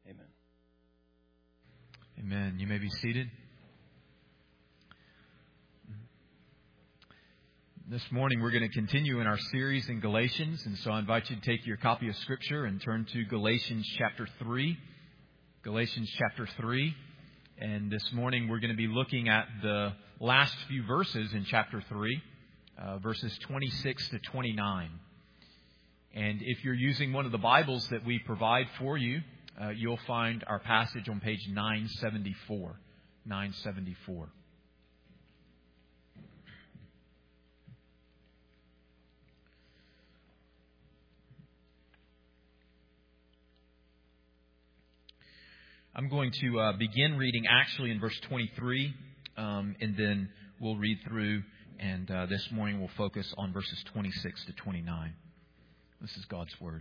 Amen. Amen. You may be seated. This morning we're going to continue in our series in Galatians, and so I invite you to take your copy of Scripture and turn to Galatians chapter 3. Galatians chapter 3. And this morning we're going to be looking at the last few verses in chapter 3, verses 26 to 29. And if you're using one of the Bibles that we provide for you, you'll find our passage on page 974. 974. I'm going to begin reading actually in verse 23, and then we'll read through, and this morning we'll focus on verses 26 to 29. This is God's Word.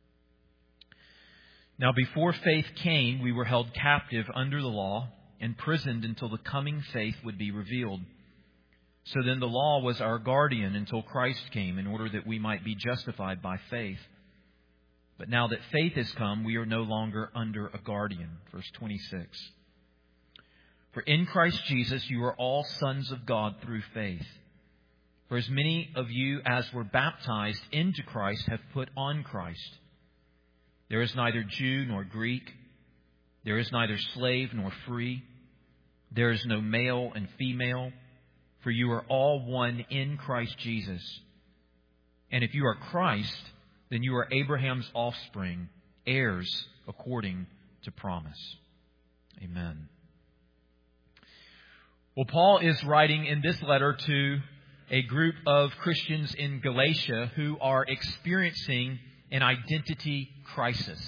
Now before faith came, we were held captive under the law, imprisoned until the coming faith would be revealed. So then the law was our guardian until Christ came, in order that we might be justified by faith. But now that faith has come, we are no longer under a guardian. Verse 26. For in Christ Jesus you are all sons of God through faith. For as many of you as were baptized into Christ have put on Christ. There is neither Jew nor Greek. There is neither slave nor free. There is no male and female. For you are all one in Christ Jesus. And if you are Christ, then you are Abraham's offspring, heirs according to promise. Amen. Well, Paul is writing in this letter to a group of Christians in Galatia who are experiencing an identity crisis.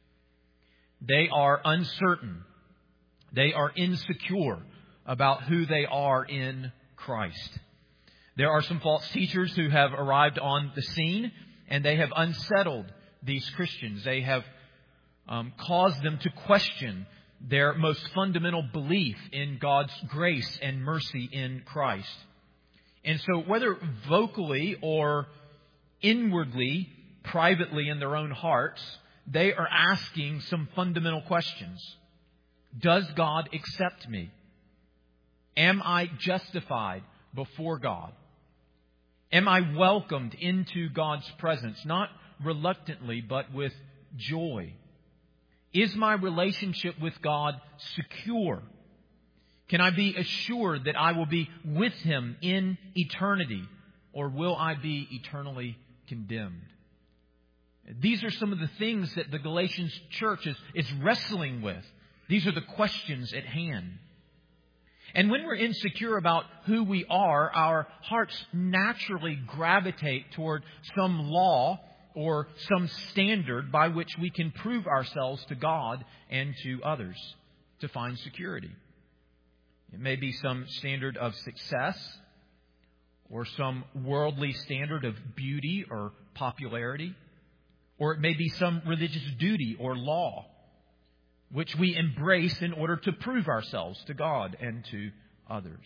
They are uncertain. They are insecure about who they are in Christ. There are some false teachers who have arrived on the scene, and they have unsettled these Christians. They have caused them to question their most fundamental belief in God's grace and mercy in Christ. And so whether vocally or inwardly, privately in their own hearts, they are asking some fundamental questions. Does God accept me? Am I justified before God? Am I welcomed into God's presence, not reluctantly, but with joy? Is my relationship with God secure? Can I be assured that I will be with Him in eternity, or will I be eternally condemned? These are some of the things that the Galatians church is wrestling with. These are the questions at hand. And when we're insecure about who we are, our hearts naturally gravitate toward some law or some standard by which we can prove ourselves to God and to others to find security. It may be some standard of success or some worldly standard of beauty or popularity, or it may be some religious duty or law which we embrace in order to prove ourselves to God and to others.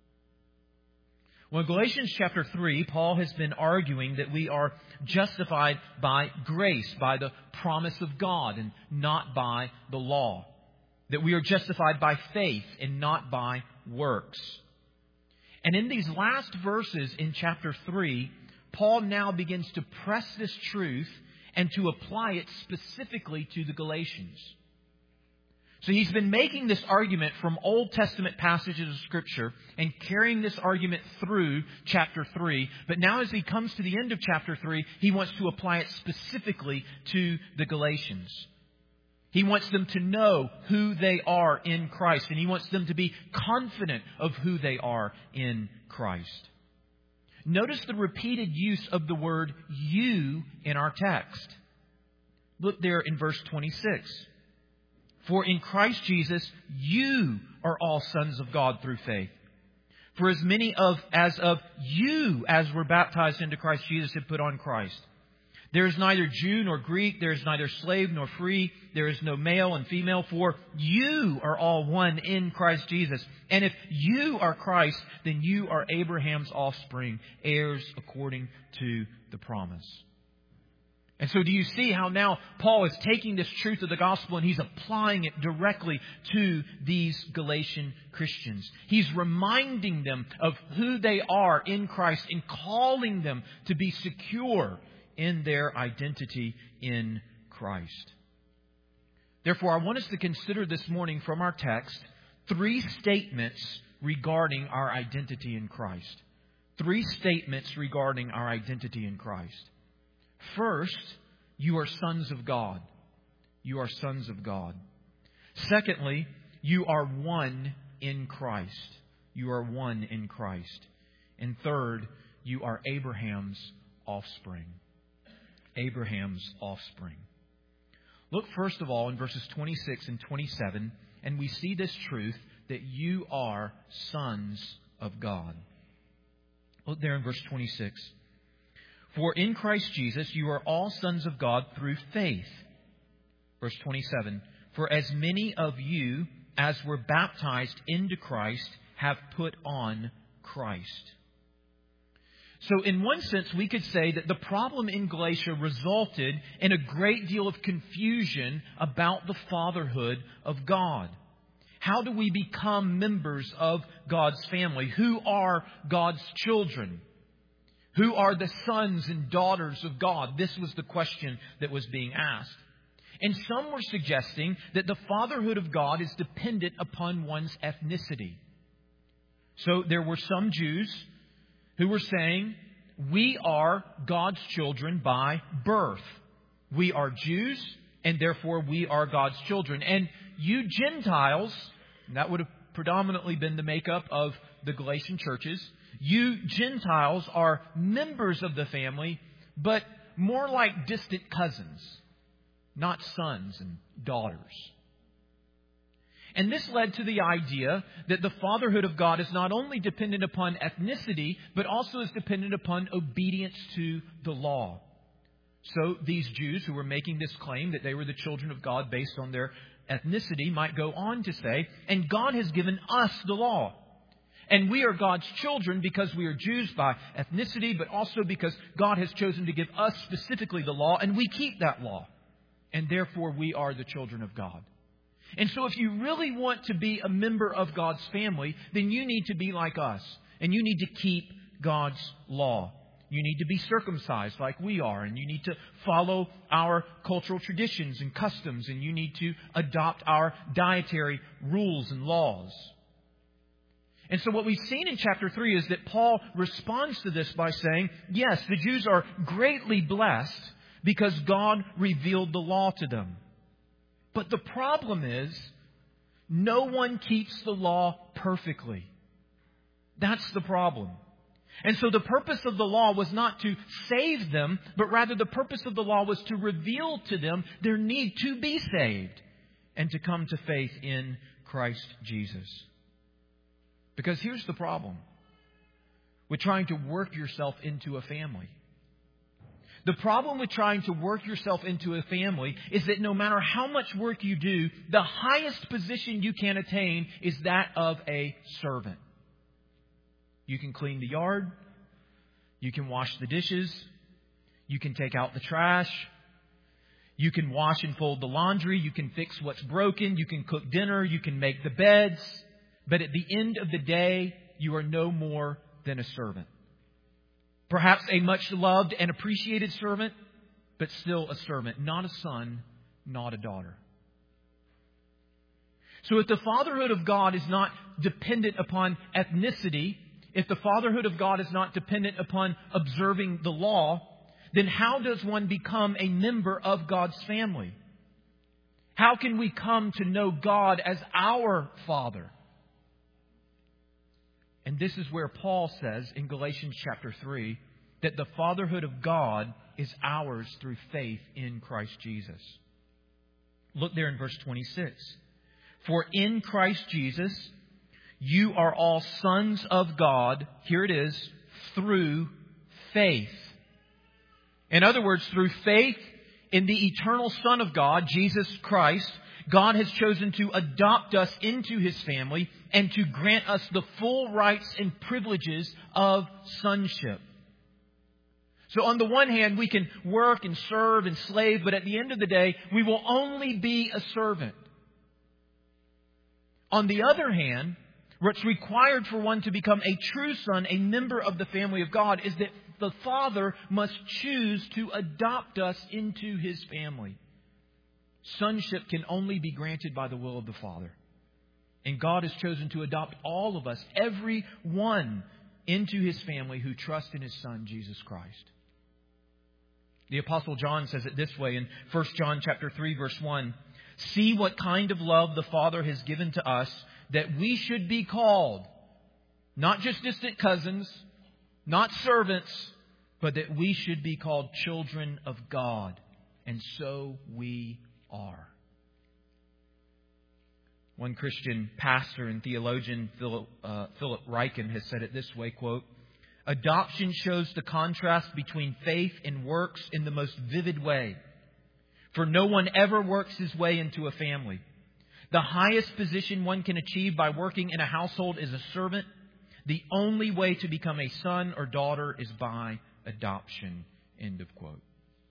Well, in Galatians chapter 3, Paul has been arguing that we are justified by grace, by the promise of God, and not by the law. That we are justified by faith and not by works. And in these last verses in chapter 3, Paul now begins to press this truth and to apply it specifically to the Galatians. So he's been making this argument from Old Testament passages of Scripture and carrying this argument through chapter 3. But now as he comes to the end of chapter 3, he wants to apply it specifically to the Galatians. He wants them to know who they are in Christ, and he wants them to be confident of who they are in Christ. Notice the repeated use of the word you in our text. Look there in verse 26. For in Christ Jesus, you are all sons of God through faith. For as many of you as were baptized into Christ Jesus have put on Christ. There is neither Jew nor Greek, there is neither slave nor free, there is no male and female, for you are all one in Christ Jesus. And if you are Christ, then you are Abraham's offspring, heirs according to the promise. And so do you see how now Paul is taking this truth of the gospel and he's applying it directly to these Galatian Christians. He's reminding them of who they are in Christ and calling them to be secure in their identity in Christ. Therefore, I want us to consider this morning from our text 3 statements regarding our identity in Christ. 3 statements regarding our identity in Christ. First, you are sons of God. You are sons of God. Secondly, you are one in Christ. You are one in Christ. And third, you are Abraham's offspring. Abraham's offspring. Look first of all in verses 26 and 27, and we see this truth that you are sons of God. Look there in verse 26. For in Christ Jesus you are all sons of God through faith. Verse 27. For as many of you as were baptized into Christ have put on Christ. So in one sense we could say that the problem in Galatia resulted in a great deal of confusion about the fatherhood of God. How do we become members of God's family? Who are God's children? Who are the sons and daughters of God? This was the question that was being asked. And some were suggesting that the fatherhood of God is dependent upon one's ethnicity. So there were some Jews who were saying, we are God's children by birth. We are Jews, and therefore we are God's children. And you Gentiles, and that would have predominantly been the makeup of the Galatian churches, you Gentiles are members of the family, but more like distant cousins, not sons and daughters. And this led to the idea that the fatherhood of God is not only dependent upon ethnicity, but also is dependent upon obedience to the law. So these Jews who were making this claim that they were the children of God based on their ethnicity might go on to say, and God has given us the law. And we are God's children because we are Jews by ethnicity, but also because God has chosen to give us specifically the law, and we keep that law. And therefore we are the children of God. And so if you really want to be a member of God's family, then you need to be like us. And you need to keep God's law. You need to be circumcised like we are. And you need to follow our cultural traditions and customs. And you need to adopt our dietary rules and laws. And so what we've seen in chapter 3 is that Paul responds to this by saying, yes, the Jews are greatly blessed because God revealed the law to them. But the problem is, no one keeps the law perfectly. That's the problem. And so the purpose of the law was not to save them, but rather the purpose of the law was to reveal to them their need to be saved and to come to faith in Christ Jesus. Because here's the problem with trying to work yourself into a family. The problem with trying to work yourself into a family is that no matter how much work you do, the highest position you can attain is that of a servant. You can clean the yard. You can wash the dishes. You can take out the trash. You can wash and fold the laundry. You can fix what's broken. You can cook dinner. You can make the beds. But at the end of the day, you are no more than a servant. Perhaps a much loved and appreciated servant, but still a servant, not a son, not a daughter. So if the fatherhood of God is not dependent upon ethnicity, if the fatherhood of God is not dependent upon observing the law, then how does one become a member of God's family? How can we come to know God as our Father? And this is where Paul says in Galatians chapter 3 that the fatherhood of God is ours through faith in Christ Jesus. Look there in verse 26. For in Christ Jesus, you are all sons of God. Here it is, through faith. In other words, through faith in the eternal Son of God, Jesus Christ, God has chosen to adopt us into His family and to grant us the full rights and privileges of sonship. So on the one hand, we can work and serve and slave, but at the end of the day, we will only be a servant. On the other hand, what's required for one to become a true son, a member of the family of God, is that the Father must choose to adopt us into His family. Sonship can only be granted by the will of the Father. And God has chosen to adopt all of us, every one, into His family who trust in His Son, Jesus Christ. The Apostle John says it this way in 1 John chapter 3, verse 1. See what kind of love the Father has given to us, that we should be called, not just distant cousins, not servants, but that we should be called children of God. And so we are. One Christian pastor and theologian, Philip Ryken, has said it this way, quote, adoption shows the contrast between faith and works in the most vivid way. For no one ever works his way into a family. The highest position one can achieve by working in a household is a servant. The only way to become a son or daughter is by adoption. End of quote.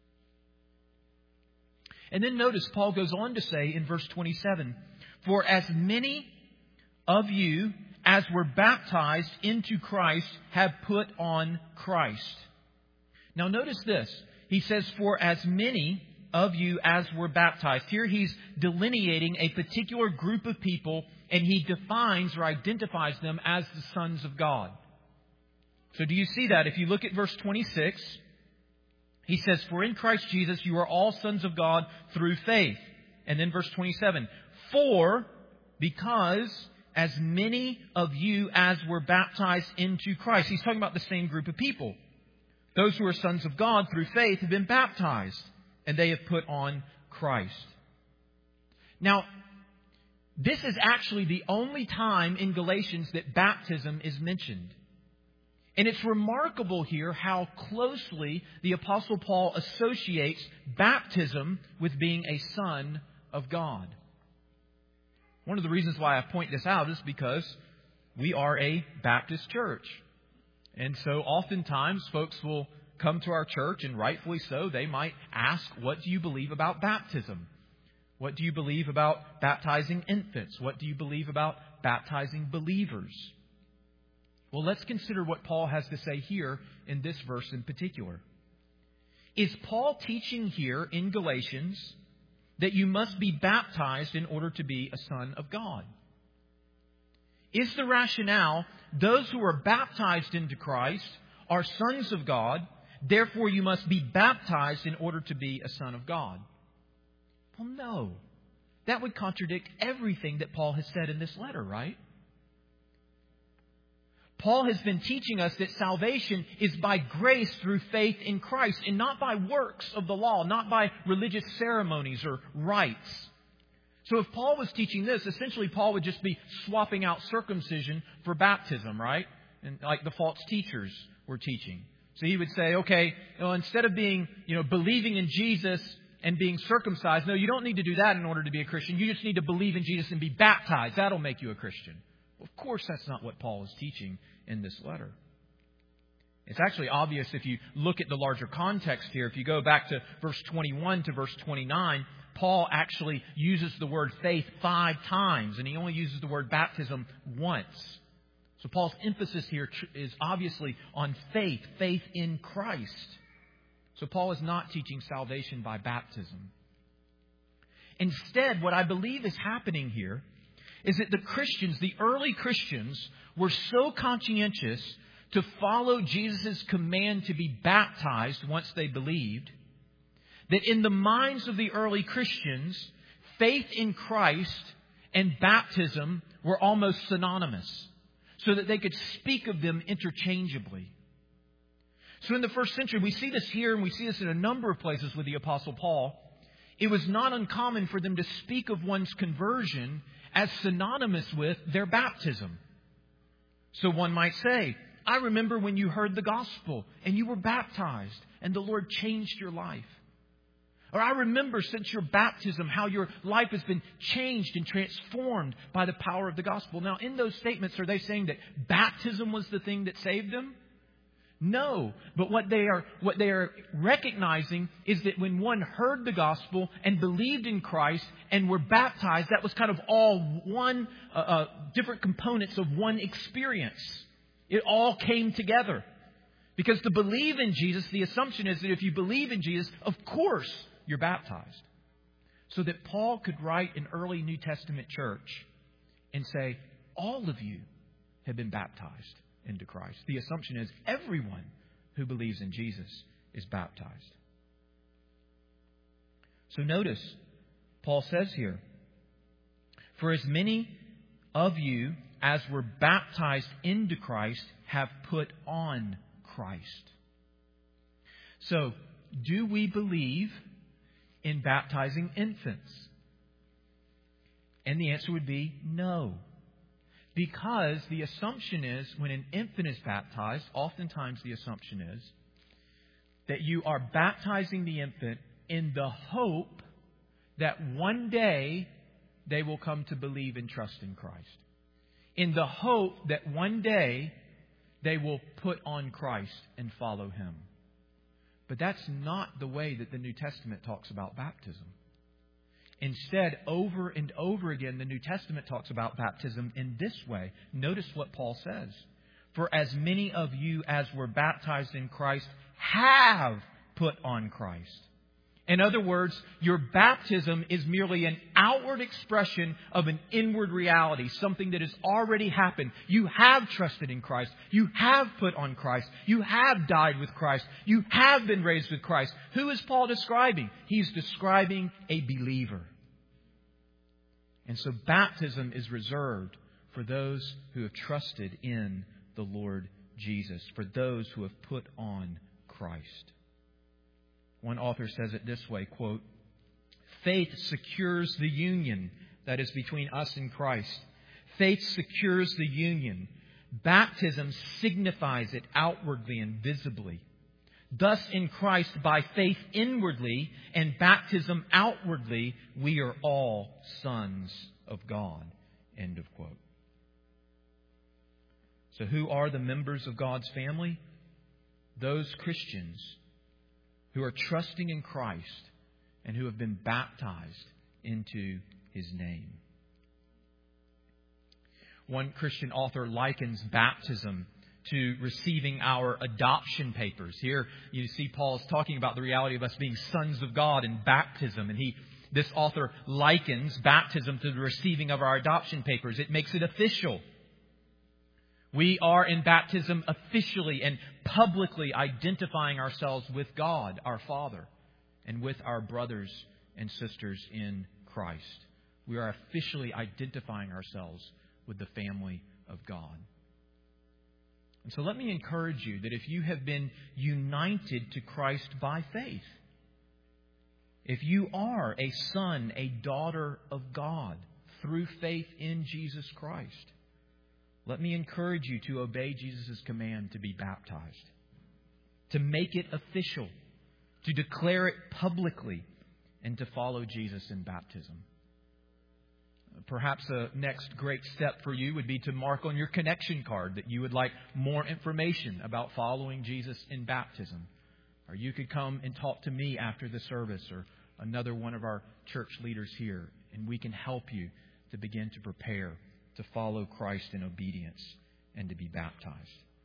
And then notice Paul goes on to say in verse 27, for as many of you as were baptized into Christ have put on Christ. Now notice this. He says, for as many of you as were baptized. Here he's delineating a particular group of people, and he defines or identifies them as the sons of God. So do you see that? If you look at verse 26, he says, for in Christ Jesus you are all sons of God through faith. And then verse 27, for because as many of you as were baptized into Christ. He's talking about the same group of people. Those who are sons of God through faith have been baptized, and they have put on Christ. Now, this is actually the only time in Galatians that baptism is mentioned. And it's remarkable here how closely the Apostle Paul associates baptism with being a son of God. One of the reasons why I point this out is because we are a Baptist church. And so oftentimes folks will come to our church, and rightfully so, they might ask, what do you believe about baptism? What do you believe about baptizing infants? What do you believe about baptizing believers? Well, let's consider what Paul has to say here in this verse in particular. Is Paul teaching here in Galatians that you must be baptized in order to be a son of God? Is the rationale, those who are baptized into Christ are sons of God, therefore you must be baptized in order to be a son of God? Well, no. That would contradict everything that Paul has said in this letter, right? Paul has been teaching us that salvation is by grace through faith in Christ and not by works of the law, not by religious ceremonies or rites. So if Paul was teaching this, essentially Paul would just be swapping out circumcision for baptism, right? And like the false teachers were teaching. So he would say, okay, instead of believing in Jesus and being circumcised, no, you don't need to do that in order to be a Christian. You just need to believe in Jesus and be baptized. That'll make you a Christian. Well, of course, that's not what Paul is teaching in this letter. It's actually obvious if you look at the larger context here. If you go back to verse 21 to verse 29, Paul actually uses the word faith 5 times, and he only uses the word baptism once. So Paul's emphasis here is obviously on faith, faith in Christ. So Paul is not teaching salvation by baptism. Instead, what I believe is happening here is that the Christians, the early Christians, were so conscientious to follow Jesus' command to be baptized once they believed, that in the minds of the early Christians, faith in Christ and baptism were almost synonymous, so that they could speak of them interchangeably. So in the first century, we see this here, and we see this in a number of places with the Apostle Paul. It was not uncommon for them to speak of one's conversion as synonymous with their baptism. So one might say, I remember when you heard the gospel and you were baptized and the Lord changed your life. Or I remember since your baptism how your life has been changed and transformed by the power of the gospel. Now, in those statements, are they saying that baptism was the thing that saved them? No. But what they are recognizing is that when one heard the gospel and believed in Christ and were baptized, that was kind of all one, different components of one experience. It all came together. Because to believe in Jesus, the assumption is that if you believe in Jesus, of course you're baptized. So that Paul could write an early New Testament church and say, all of you have been baptized into Christ. The assumption is everyone who believes in Jesus is baptized. So notice, Paul says here, for as many of you as were baptized into Christ have put on Christ. So, do we believe in baptizing infants? And the answer would be no. Because the assumption is when an infant is baptized, oftentimes the assumption is that you are baptizing the infant in the hope that one day they will come to believe and trust in Christ. In the hope that one day they will put on Christ and follow Him. But that's not the way that the New Testament talks about baptism. Instead, over and over again, the New Testament talks about baptism in this way. Notice what Paul says. For as many of you as were baptized in Christ have put on Christ. In other words, your baptism is merely an outward expression of an inward reality, something that has already happened. You have trusted in Christ. You have put on Christ. You have died with Christ. You have been raised with Christ. Who is Paul describing? He's describing a believer. And so baptism is reserved for those who have trusted in the Lord Jesus, for those who have put on Christ. One author says it this way, quote, faith secures the union that is between us and Christ. Faith secures the union. Baptism signifies it outwardly and visibly. Thus in Christ, by faith inwardly and baptism outwardly, we are all sons of God. End of quote. So who are the members of God's family? Those Christians who are trusting in Christ and who have been baptized into His name. One Christian author likens baptism to receiving our adoption papers. Here you see Paul's talking about the reality of us being sons of God in baptism. And this author likens baptism to the receiving of our adoption papers. It makes it official. We are in baptism officially and publicly identifying ourselves with God, our Father, and with our brothers and sisters in Christ. We are officially identifying ourselves with the family of God. And so let me encourage you that if you have been united to Christ by faith, if you are a son, a daughter of God through faith in Jesus Christ, let me encourage you to obey Jesus' command to be baptized, to make it official, to declare it publicly, and to follow Jesus in baptism. Perhaps a next great step for you would be to mark on your connection card that you would like more information about following Jesus in baptism. Or you could come and talk to me after the service or another one of our church leaders here, and we can help you to begin to prepare to follow Christ in obedience and to be baptized.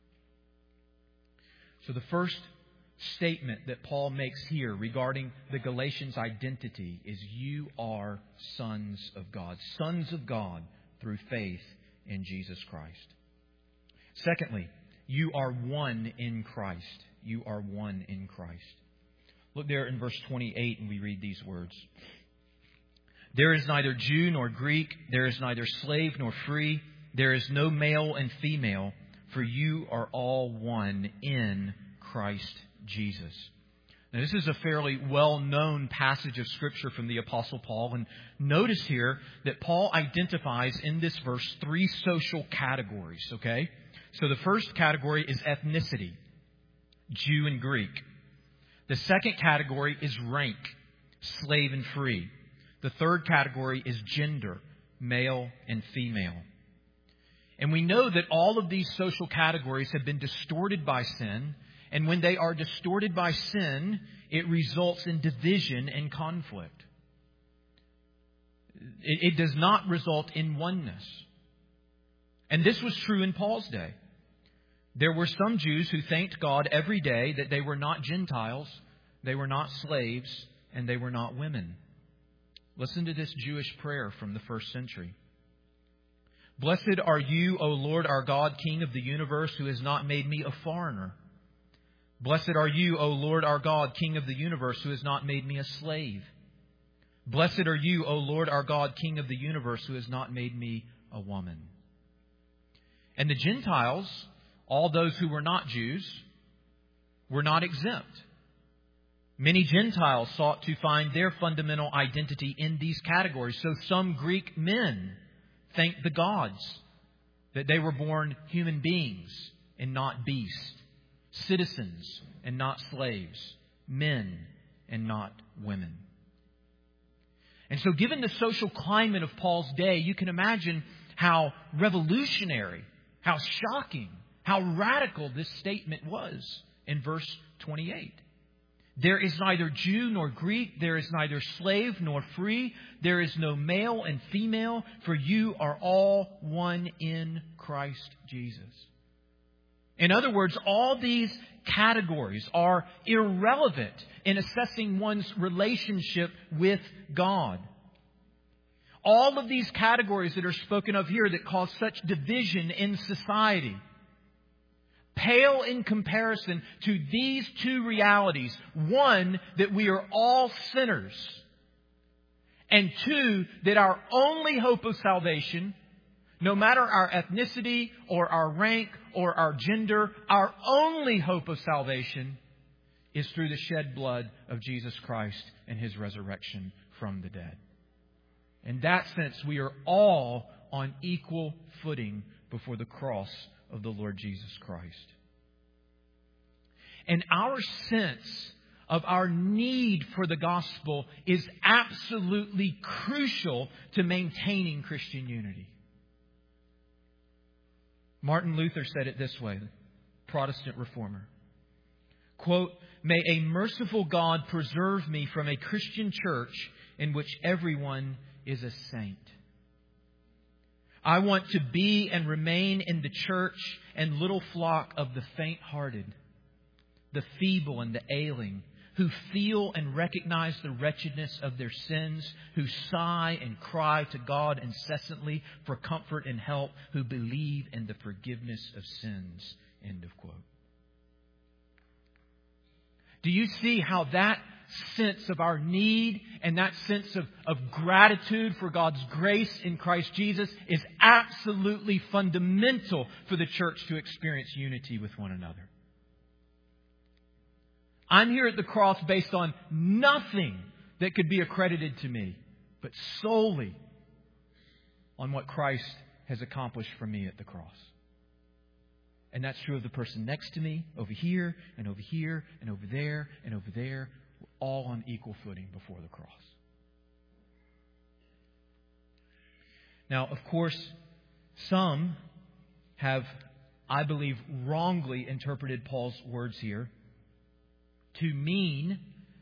So the first statement that Paul makes here regarding the Galatians' identity is you are sons of God. Sons of God through faith in Jesus Christ. Secondly, you are one in Christ. You are one in Christ. Look there in verse 28 and we read these words. There is neither Jew nor Greek. There is neither slave nor free. There is no male and female, for you are all one in Christ Jesus. Now, this is a fairly well-known passage of Scripture from the Apostle Paul. And notice here that Paul identifies in this verse three social categories, okay? So the first category is ethnicity, Jew and Greek. The second category is rank, slave and free. The third category is gender, male and female. And we know that all of these social categories have been distorted by sin. And when they are distorted by sin, it results in division and conflict. It does not result in oneness. And this was true in Paul's day. There were some Jews who thanked God every day that they were not Gentiles, they were not slaves, and they were not women. Listen to this Jewish prayer from the first century. Blessed are you, O Lord our God, King of the universe, who has not made me a foreigner. Blessed are you, O Lord our God, King of the universe, who has not made me a slave. Blessed are you, O Lord our God, King of the universe, who has not made me a woman. And the Gentiles, all those who were not Jews, were not exempt. Many Gentiles sought to find their fundamental identity in these categories. So some Greek men thanked the gods that they were born human beings and not beasts, citizens and not slaves, men and not women. And so given the social climate of Paul's day, you can imagine how revolutionary, how shocking, how radical this statement was in verse 28. There is neither Jew nor Greek, there is neither slave nor free, there is no male and female, for you are all one in Christ Jesus. In other words, all these categories are irrelevant in assessing one's relationship with God. All of these categories that are spoken of here that cause such division in society pale in comparison to these two realities. One, that we are all sinners. And two, that our only hope of salvation, no matter our ethnicity or our rank or our gender, our only hope of salvation is through the shed blood of Jesus Christ and His resurrection from the dead. In that sense, we are all on equal footing before the cross of the Lord Jesus Christ. And our sense of our need for the gospel is absolutely crucial to maintaining Christian unity. Martin Luther said it this way, the Protestant reformer. Quote, "May a merciful God preserve me from a Christian church in which everyone is a saint. I want to be and remain in the church and little flock of the faint-hearted, the feeble and the ailing, who feel and recognize the wretchedness of their sins, who sigh and cry to God incessantly for comfort and help, who believe in the forgiveness of sins." End of quote. Do you see how that sense of our need and that sense of gratitude for God's grace in Christ Jesus is absolutely fundamental for the church to experience unity with one another? I'm here at the cross based on nothing that could be accredited to me, but solely on what Christ has accomplished for me at the cross. And that's true of the person next to me, over here, and over here, and over there, and over there. We're all on equal footing before the cross. Now, of course, some have, I believe, wrongly interpreted Paul's words here to mean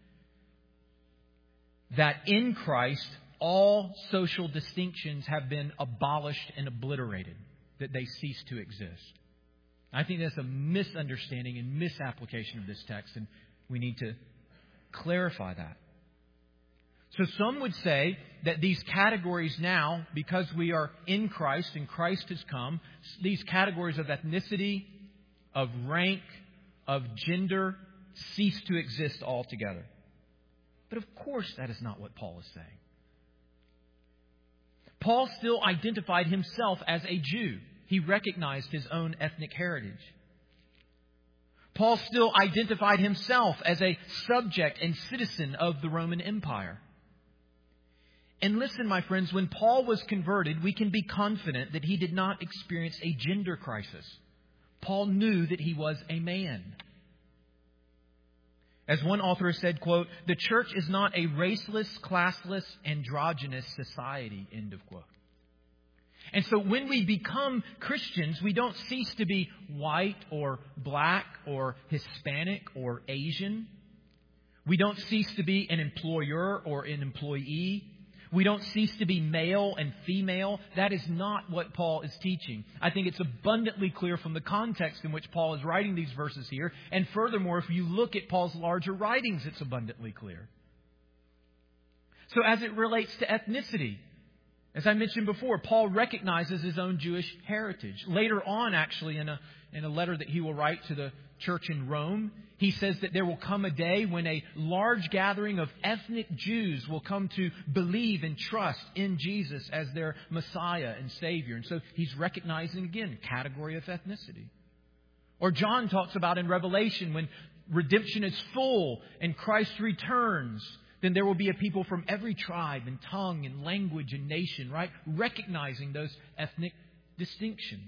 that in Christ, all social distinctions have been abolished and obliterated, that they cease to exist. I think that's a misunderstanding and misapplication of this text, and we need to clarify that. So some would say that these categories now, because we are in Christ and Christ has come, these categories of ethnicity, of rank, of gender, cease to exist altogether. But of course that is not what Paul is saying. Paul still identified himself as a Jew. He recognized his own ethnic heritage. Paul still identified himself as a subject and citizen of the Roman Empire. And listen, my friends, when Paul was converted, we can be confident that he did not experience a gender crisis. Paul knew that he was a man. As one author said, quote, "The church is not a raceless, classless, androgynous society," end of quote. And so when we become Christians, we don't cease to be white or black or Hispanic or Asian. We don't cease to be an employer or an employee. We don't cease to be male and female. That is not what Paul is teaching. I think it's abundantly clear from the context in which Paul is writing these verses here. And furthermore, if you look at Paul's larger writings, it's abundantly clear. So as it relates to ethnicity, as I mentioned before, Paul recognizes his own Jewish heritage. Later on, actually, in a letter that he will write to the church in Rome, he says that there will come a day when a large gathering of ethnic Jews will come to believe and trust in Jesus as their Messiah and Savior. And so he's recognizing, again, a category of ethnicity. Or John talks about in Revelation, when redemption is full and Christ returns, then there will be a people from every tribe and tongue and language and nation, right? Recognizing those ethnic distinctions.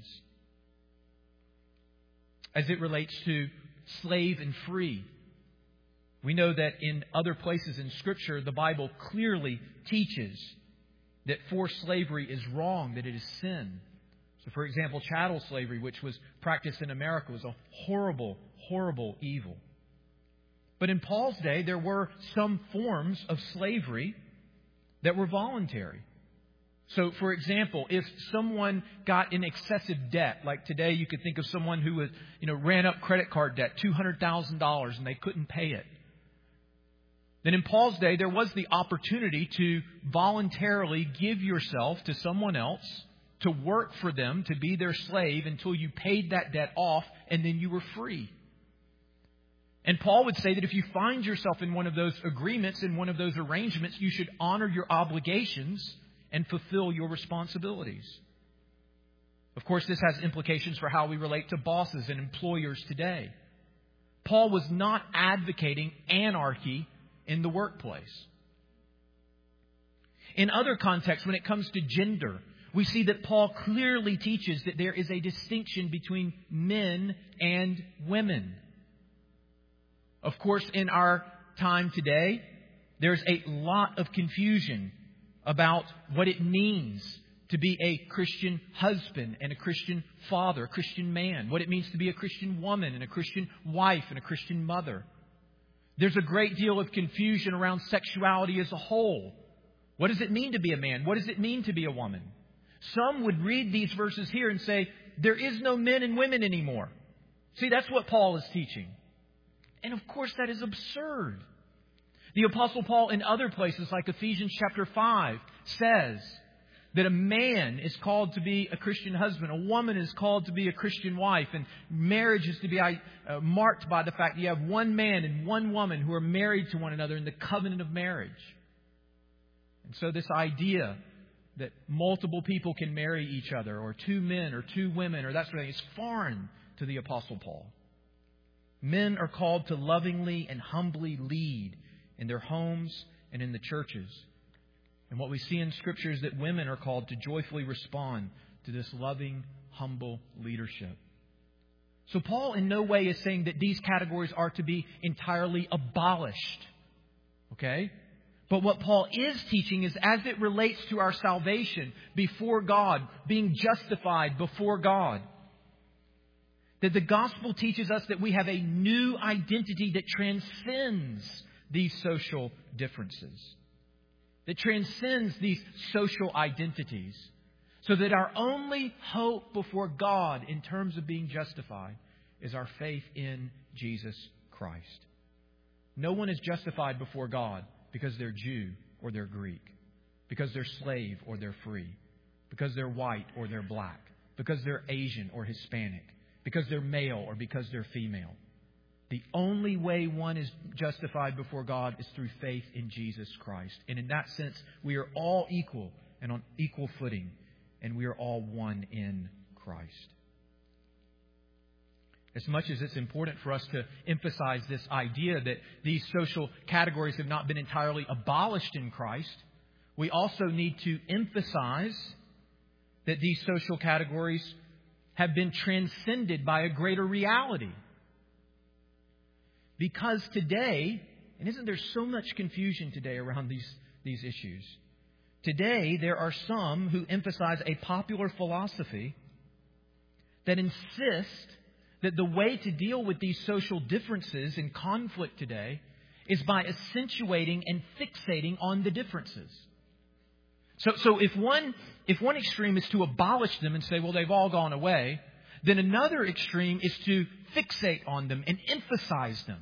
As it relates to slave and free, we know that in other places in Scripture, the Bible clearly teaches that forced slavery is wrong, that it is sin. So, for example, chattel slavery, which was practiced in America, was a horrible, horrible evil. But in Paul's day, there were some forms of slavery that were voluntary. So, for example, if someone got in excessive debt, like today you could think of someone who was, ran up credit card debt, $200,000, and they couldn't pay it. Then in Paul's day, there was the opportunity to voluntarily give yourself to someone else, to work for them, to be their slave until you paid that debt off, and then you were free. And Paul would say that if you find yourself in one of those agreements, in one of those arrangements, you should honor your obligations and fulfill your responsibilities. Of course, this has implications for how we relate to bosses and employers today. Paul was not advocating anarchy in the workplace. In other contexts, when it comes to gender, we see that Paul clearly teaches that there is a distinction between men and women. Of course, in our time today, there's a lot of confusion about what it means to be a Christian husband and a Christian father, a Christian man, what it means to be a Christian woman and a Christian wife and a Christian mother. There's a great deal of confusion around sexuality as a whole. What does it mean to be a man? What does it mean to be a woman? Some would read these verses here and say, there is no men and women anymore. See, that's what Paul is teaching. And of course, that is absurd. The Apostle Paul in other places, like Ephesians chapter 5, says that a man is called to be a Christian husband. A woman is called to be a Christian wife. And marriage is to be marked by the fact that you have one man and one woman who are married to one another in the covenant of marriage. And so this idea that multiple people can marry each other, or two men or two women, or that sort of thing, is foreign to the Apostle Paul. Men are called to lovingly and humbly lead in their homes and in the churches. And what we see in Scripture is that women are called to joyfully respond to this loving, humble leadership. So Paul in no way is saying that these categories are to be entirely abolished. Okay? But what Paul is teaching is, as it relates to our salvation before God, being justified before God, that the gospel teaches us that we have a new identity that transcends these social differences, that transcends these social identities, so that our only hope before God in terms of being justified is our faith in Jesus Christ. No one is justified before God because they're Jew or they're Greek, because they're slave or they're free, because they're white or they're black, because they're Asian or Hispanic, because they're male or because they're female. The only way one is justified before God is through faith in Jesus Christ. And in that sense, we are all equal and on equal footing, and we are all one in Christ. As much as it's important for us to emphasize this idea that these social categories have not been entirely abolished in Christ, we also need to emphasize that these social categories have been transcended by a greater reality. Because today, and isn't there so much confusion today around these issues? Today, there are some who emphasize a popular philosophy that insist that the way to deal with these social differences and conflict today is by accentuating and fixating on the differences. So if one extreme is to abolish them and say, well, they've all gone away, then another extreme is to fixate on them and emphasize them.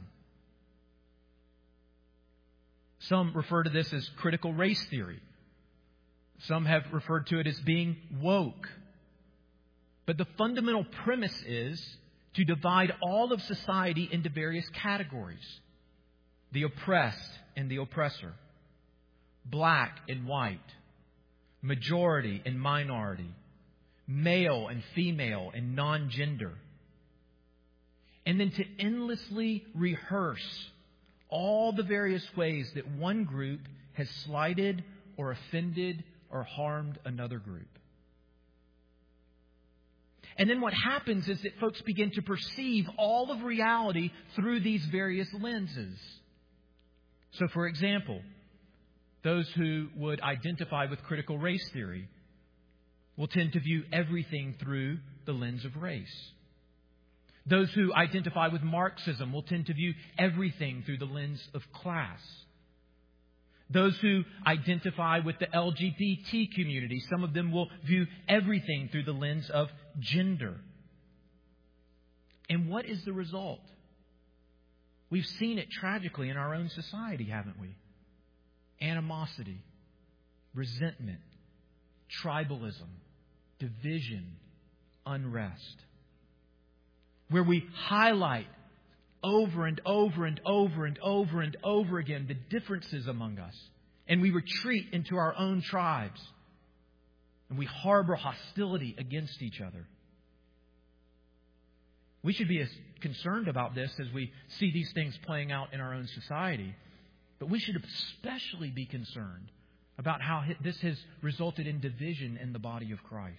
Some refer to this as critical race theory. Some have referred to it as being woke. But the fundamental premise is to divide all of society into various categories. The oppressed and the oppressor. Black and white. Majority and minority. Male and female and non-gender. And then to endlessly rehearse all the various ways that one group has slighted or offended or harmed another group. And then what happens is that folks begin to perceive all of reality through these various lenses. So, for example, those who would identify with critical race theory will tend to view everything through the lens of race. Those who identify with Marxism will tend to view everything through the lens of class. Those who identify with the LGBT community, some of them will view everything through the lens of gender. And what is the result? We've seen it tragically in our own society, haven't we? Animosity, resentment, tribalism, division, unrest. Where we highlight over and over and over and over and over again the differences among us. And we retreat into our own tribes. And we harbor hostility against each other. We should be as concerned about this as we see these things playing out in our own society. But we should especially be concerned about how this has resulted in division in the body of Christ.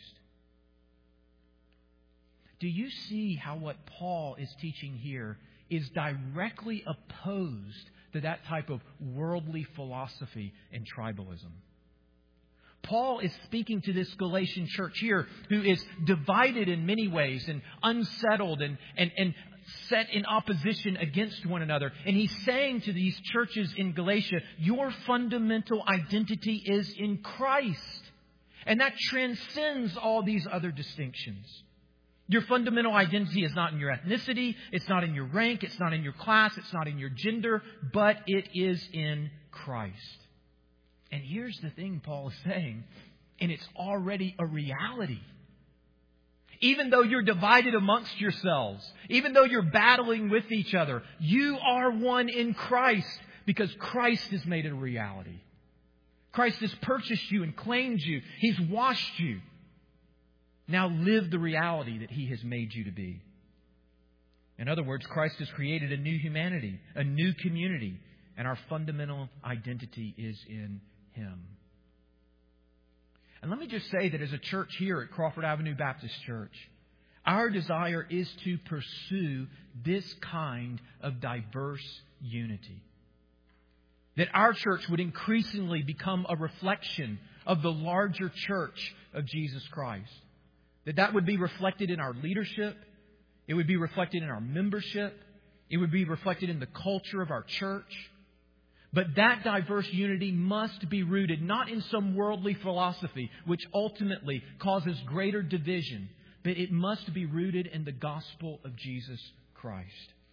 Do you see how what Paul is teaching here is directly opposed to that type of worldly philosophy and tribalism? Paul is speaking to this Galatian church here who is divided in many ways and unsettled and set in opposition against one another. And he's saying to these churches in Galatia, your fundamental identity is in Christ. And that transcends all these other distinctions. Your fundamental identity is not in your ethnicity, it's not in your rank, it's not in your class, it's not in your gender, but it is in Christ. And here's the thing Paul is saying, and it's already a reality. Even though you're divided amongst yourselves, even though you're battling with each other, you are one in Christ because Christ has made it a reality. Christ has purchased you and claimed you. He's washed you. Now live the reality that He has made you to be. In other words, Christ has created a new humanity, a new community, and our fundamental identity is in Him. And let me just say that as a church here at Crawford Avenue Baptist Church, our desire is to pursue this kind of diverse unity. That our church would increasingly become a reflection of the larger church of Jesus Christ. That would be reflected in our leadership. It would be reflected in our membership. It would be reflected in the culture of our church. But that diverse unity must be rooted not in some worldly philosophy, which ultimately causes greater division, but it must be rooted in the gospel of Jesus Christ.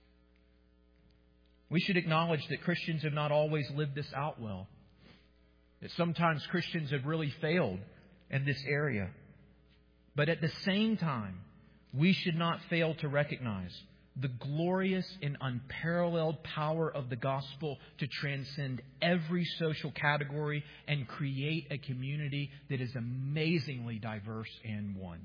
We should acknowledge that Christians have not always lived this out well. That sometimes Christians have really failed in this area. But at the same time, we should not fail to recognize the glorious and unparalleled power of the gospel to transcend every social category and create a community that is amazingly diverse and one.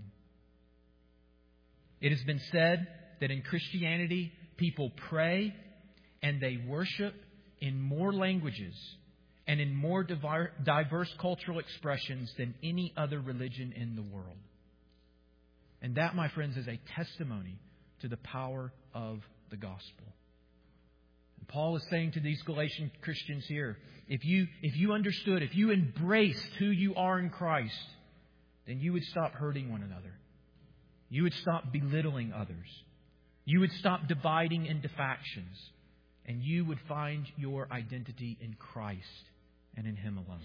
It has been said that in Christianity, people pray and they worship in more languages and in more diverse cultural expressions than any other religion in the world. And that, my friends, is a testimony to the power of the gospel. Paul is saying to these Galatian Christians here, if you understood, if you embraced who you are in Christ, then you would stop hurting one another. You would stop belittling others. You would stop dividing into factions. And you would find your identity in Christ and in Him alone.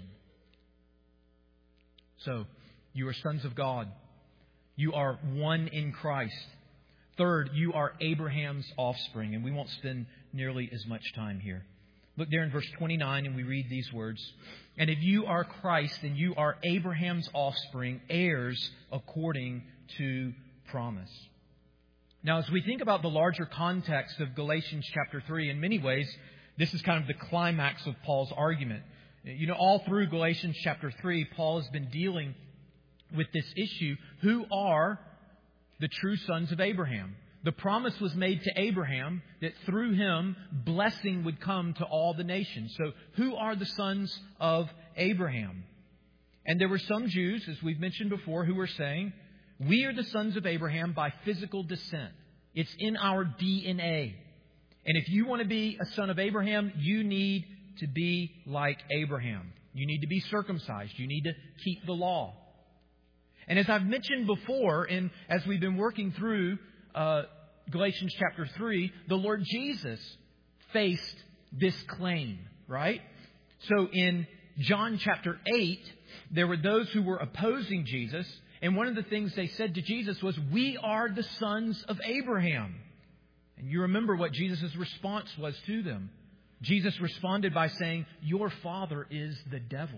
So, you are sons of God. You are one in Christ. Third, you are Abraham's offspring. And we won't spend nearly as much time here. Look there in verse 29 and we read these words. And if you are Christ, then you are Abraham's offspring, heirs according to promise. Now, as we think about the larger context of Galatians chapter 3, in many ways, this is kind of the climax of Paul's argument. You know, all through Galatians chapter 3, Paul has been dealing with this issue. Who are the true sons of Abraham? The promise was made to Abraham that through him, blessing would come to all the nations. So, who are the sons of Abraham? And there were some Jews, as we've mentioned before, who were saying, we are the sons of Abraham by physical descent. It's in our DNA. And if you want to be a son of Abraham, you need to be like Abraham. You need to be circumcised. You need to keep the law. And as I've mentioned before, and as we've been working through Galatians chapter 3, the Lord Jesus faced this claim, right? So in John chapter 8, there were those who were opposing Jesus. And one of the things they said to Jesus was, we are the sons of Abraham. And you remember what Jesus' response was to them. Jesus responded by saying, your father is the devil.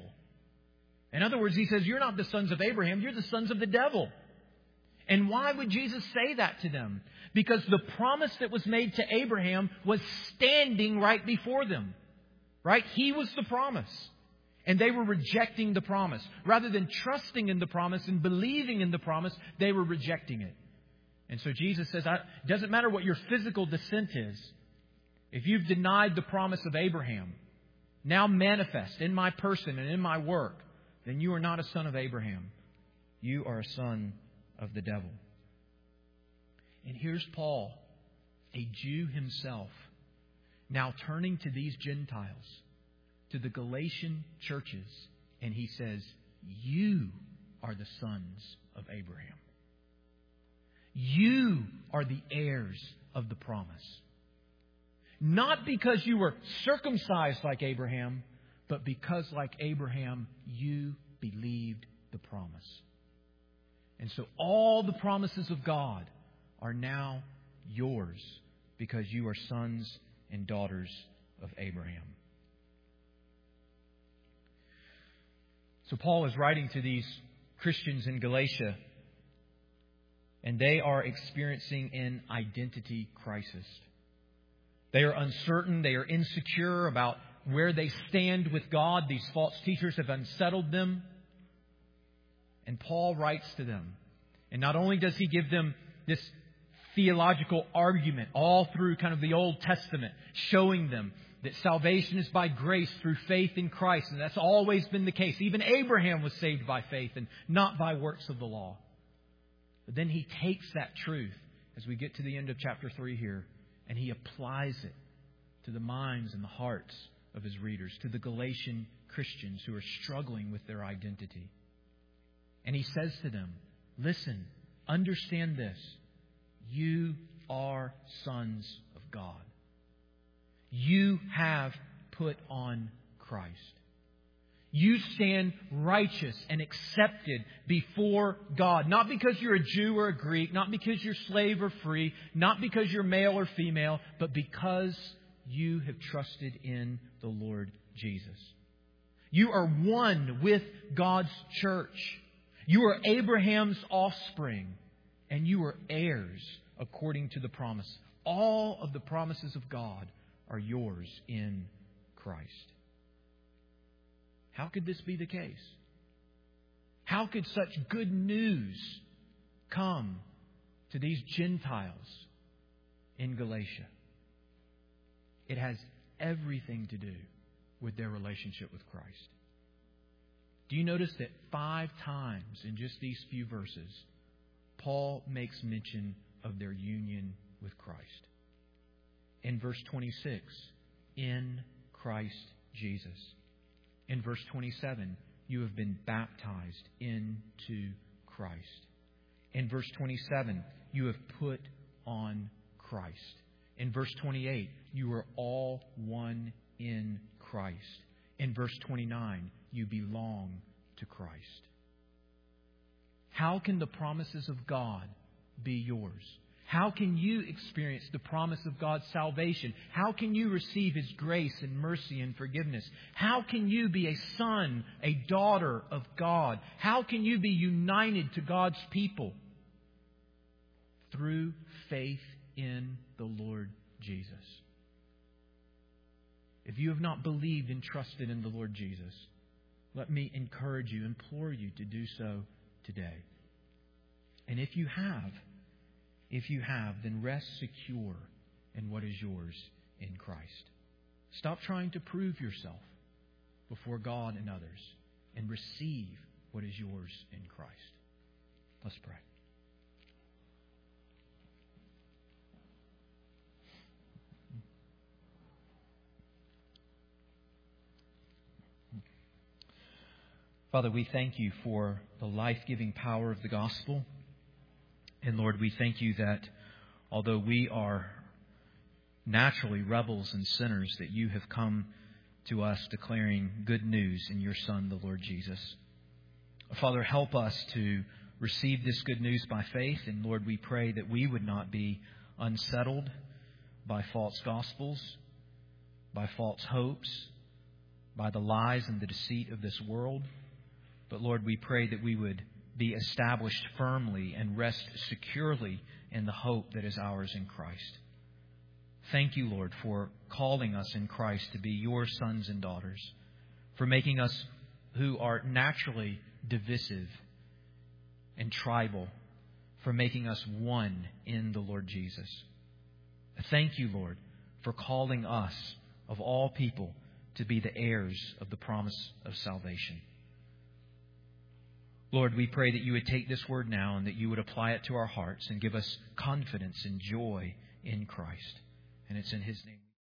In other words, He says, you're not the sons of Abraham, you're the sons of the devil. And why would Jesus say that to them? Because the promise that was made to Abraham was standing right before them. Right? He was the promise. And they were rejecting the promise. Rather than trusting in the promise and believing in the promise, they were rejecting it. And so Jesus says, it doesn't matter what your physical descent is. If you've denied the promise of Abraham, now manifest in my person and in my work, then you are not a son of Abraham. You are a son of the devil. And here's Paul, a Jew himself, now turning to these Gentiles, to the Galatian churches, and he says, you are the sons of Abraham. You are the heirs of the promise. Not because you were circumcised like Abraham, but because like Abraham, you believed the promise. And so all the promises of God are now yours because you are sons and daughters of Abraham. So Paul is writing to these Christians in Galatia, and they are experiencing an identity crisis. They are uncertain, they are insecure about where they stand with God. These false teachers have unsettled them. And Paul writes to them. And not only does he give them this theological argument all through kind of the Old Testament, showing them that salvation is by grace through faith in Christ. And that's always been the case. Even Abraham was saved by faith and not by works of the law. But then he takes that truth as we get to the end of chapter 3 here, and he applies it to the minds and the hearts of his readers, to the Galatian Christians who are struggling with their identity. And he says to them, listen, understand this. You are sons of God. You have put on Christ. You stand righteous and accepted before God. Not because you're a Jew or a Greek, not because you're slave or free, not because you're male or female, but because you have trusted in the Lord Jesus. You are one with God's church. You are Abraham's offspring, and you are heirs according to the promise. All of the promises of God are yours in Christ. How could this be the case? How could such good news come to these Gentiles in Galatia? It has everything to do with their relationship with Christ. Do you notice that 5 times in just these few verses, Paul makes mention of their union with Christ? In verse 26, in Christ Jesus. In verse 27, you have been baptized into Christ. In verse 27, you have put on Christ. In verse 28, you are all one in Christ. In verse 29, you belong to Christ. How can the promises of God be yours? How can you experience the promise of God's salvation? How can you receive His grace and mercy and forgiveness? How can you be a son, a daughter of God? How can you be united to God's people? Through faith in the Lord Jesus. If you have not believed and trusted in the Lord Jesus, let me encourage you, implore you to do so today. And if you have, then rest secure in what is yours in Christ. Stop trying to prove yourself before God and others and receive what is yours in Christ. Let's pray. Father, we thank You for the life-giving power of the gospel. And Lord, we thank You that although we are naturally rebels and sinners, that You have come to us declaring good news in Your Son, the Lord Jesus. Father, help us to receive this good news by faith. And Lord, we pray that we would not be unsettled by false gospels, by false hopes, by the lies and the deceit of this world. But Lord, we pray that we would be established firmly and rest securely in the hope that is ours in Christ. Thank You, Lord, for calling us in Christ to be Your sons and daughters, for making us who are naturally divisive and tribal, for making us one in the Lord Jesus. Thank You, Lord, for calling us, of all people, to be the heirs of the promise of salvation. Lord, we pray that You would take this word now and that You would apply it to our hearts and give us confidence and joy in Christ. And it's in His name.